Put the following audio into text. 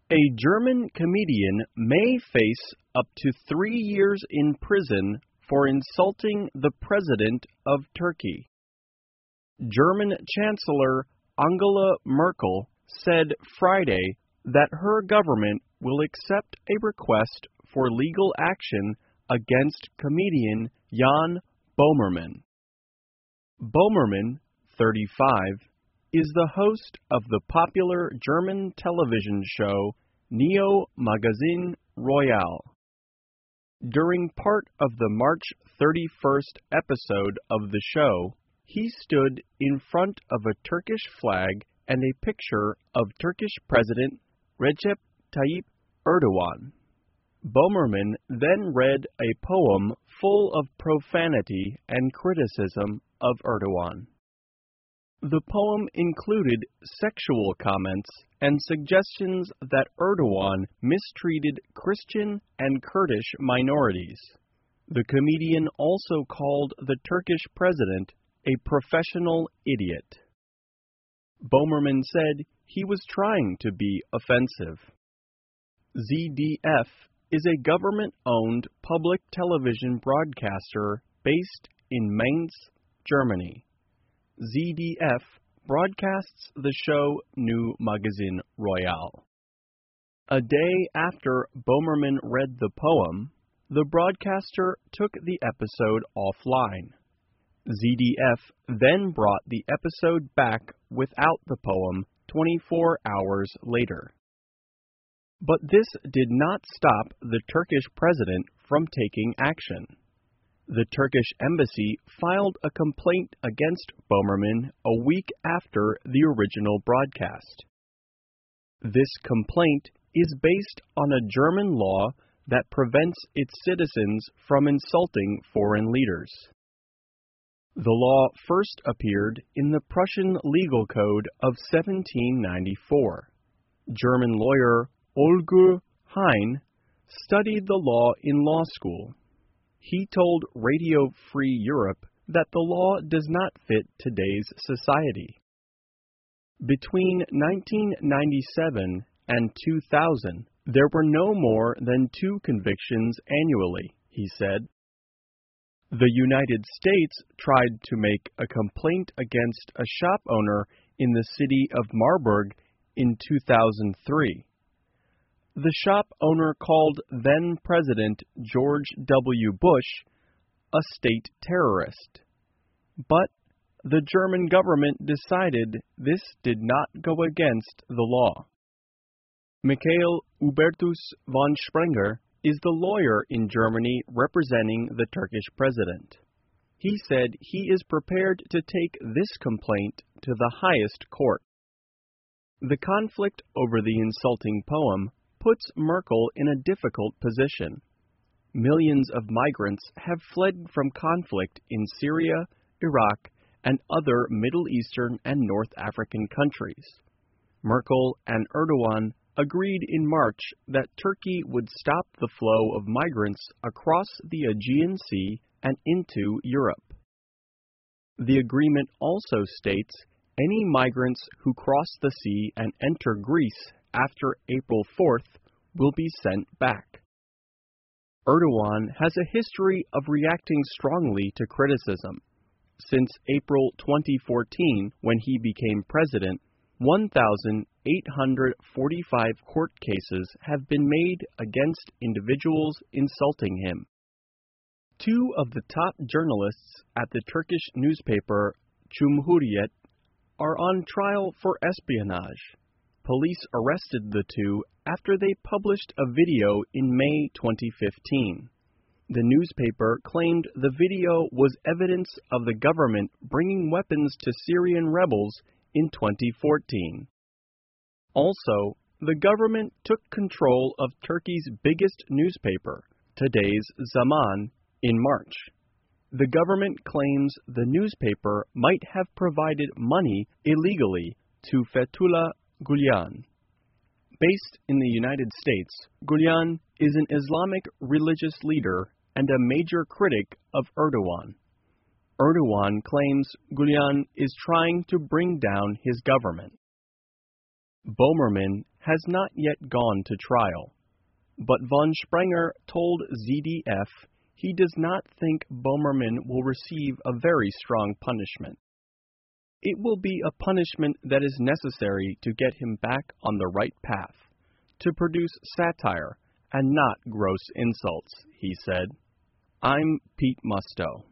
A German comedian may face up to 3 years in prison for insulting the President of Turkey. German Chancellor Angela Merkel said Friday that her government will accept a request for legal action against comedian Jan Böhmermann. Böhmermann, 35, is the host of the popular German television show Neo Magazin Royal. During part of the March 31st episode of the show, he stood in front of a Turkish flag and a picture of Turkish President Recep Tayyip Erdogan. Böhmermann then read a poem full of profanity and criticism of Erdogan. The poem included sexual comments and suggestions that Erdogan mistreated Christian and Kurdish minorities. The comedian also called the Turkish president a professional idiot. Böhmermann said he was trying to be offensive. ZDF is a government-owned public television broadcaster based in Mainz, Germany. ZDF broadcasts the show New Magazin Royal. A day after Böhmermann read the poem, the broadcaster took the episode offline. ZDF then brought the episode back without the poem 24 hours later. But this did not stop the Turkish president from taking action. The Turkish embassy filed a complaint against Böhmermann a week after the original broadcast. This complaint is based on a German law that prevents its citizens from insulting foreign leaders. The law first appeared in the Prussian Legal Code of 1794. German lawyer Holger Heine studied the law in law school. He told Radio Free Europe that the law does not fit today's society. Between 1997 and 2000, there were no more than 2 convictions annually, he said. The United States tried to make a complaint against a shop owner in the city of Marburg in 2003. The shop owner called then-President George W. Bush a state terrorist. But the German government decided this did not go against the law. Michael Hubertus von Sprenger is the lawyer in Germany representing the Turkish president. He said he is prepared to take this complaint to the highest court. The conflict over the insulting poem puts Merkel in a difficult position. Millions of migrants have fled from conflict in Syria, Iraq, and other Middle Eastern and North African countries. Merkel and Erdogan agreed in March that Turkey would stop the flow of migrants across the Aegean Sea and into Europe. The agreement also states any migrants who cross the sea and enter Greece after April 4th will be sent back. Erdogan has a history of reacting strongly to criticism. Since April 2014, when he became president, 1,845 court cases have been made against individuals insulting him. 2 of the top journalists at the Turkish newspaper Cumhuriyet are on trial for espionage. Police arrested the 2 after they published a video in May 2015. The newspaper claimed the video was evidence of the government bringing weapons to Syrian rebels in 2014. Also, the government took control of Turkey's biggest newspaper, today's Zaman, in March. The government claims the newspaper might have provided money illegally to Fethullah Gulen. Based in the United States, Gulen is an Islamic religious leader and a major critic of Erdogan. Erdogan claims Gulen is trying to bring down his government. Böhmermann has not yet gone to trial, but von Sprenger told ZDF he does not think Bomerman will receive a very strong punishment. It will be a punishment that is necessary to get him back on the right path, to produce satire and not gross insults, he said. I'm Pete Musto.